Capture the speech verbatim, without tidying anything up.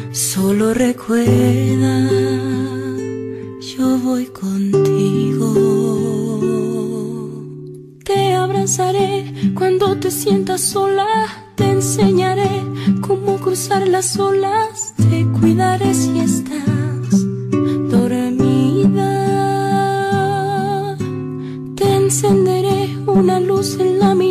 Solo recuerda, yo voy contigo. Te abrazaré cuando te sientas sola, te enseñaré cómo cruzar las olas, te cuidaré si estás dormida. Te encenderé una luz en la mirada